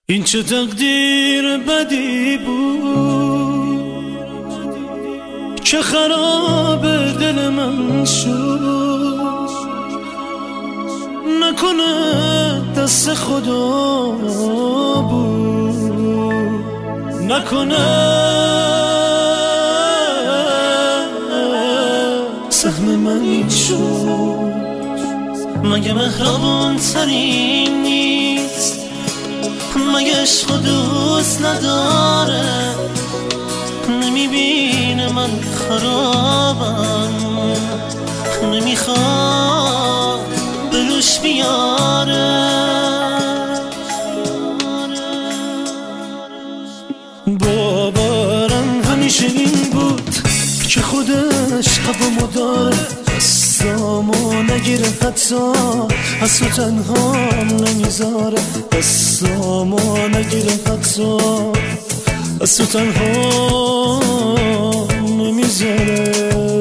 این چه تقدیر بدی بود که خراب دل من شد. نکنه دست خدا بود، نکنه سهم من شد. مگه مهربان ترین نیست؟ مگه عشق و دوست نداره؟ نمیبینه من خرابم، نمیخواد به روش بیاره. باورم همیشه این بود که خودش هوامو داره، دستامو نگیره حتی از تو تنهام نمیذاره، دستامو نگیره حتی از تو تنهام نمیذاره.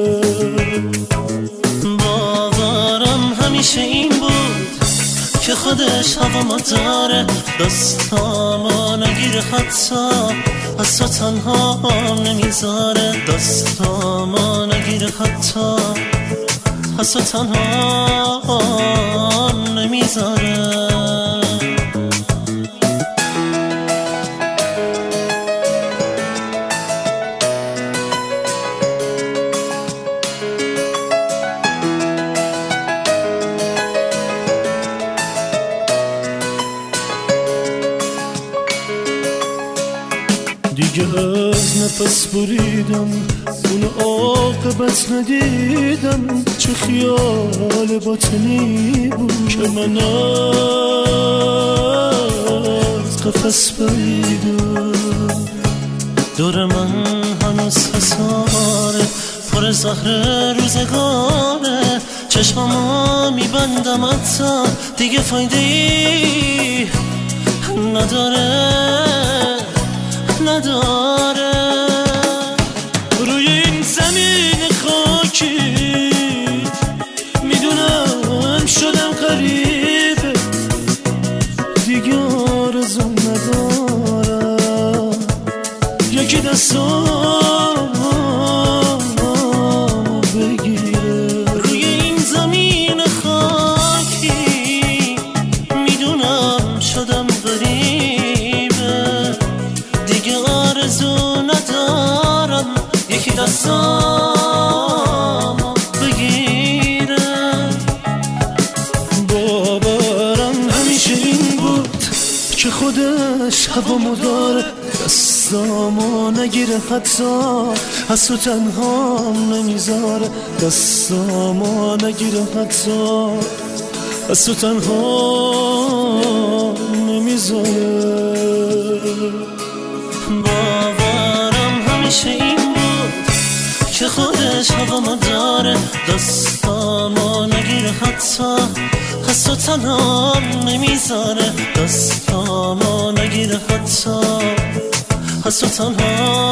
باورم همیشه این بود که خودش هوامو داره، دستامو نگیره حتی از تو تنهام نمیذاره، دستامو نگیره حتی از تو تنهام نمیذاره. دیگه از نفس بریدم، اون عاقبت ندیدم، چه خیال باطنی بود که من از قفس پریدم. دور من هنوز حساره، پر زهر روزگاره، چشمامو میبندم حتی دیگه فایده ای نداره. روی این زمین خاکی میدونم شدم غریبه، دیگه آرزو ندارم یکی دستامو بگیره. روی این زمین خاکی میدونم شدم غریبه، دیگه آرزو ندارم یکی دستامو بگیره. باورم همیشه این بود که خودش هوامو داره، دستامو نگیره حتی از تو تنهام نمیذاره، دستامو نگیره حتی از تو تنهام نمیذاره. باورم همیشه این بود که خودش هوامو داره، دستامو نگیره حتی از تو تنهام نمیذاره، دستامو نگیره حتی از تو تنهام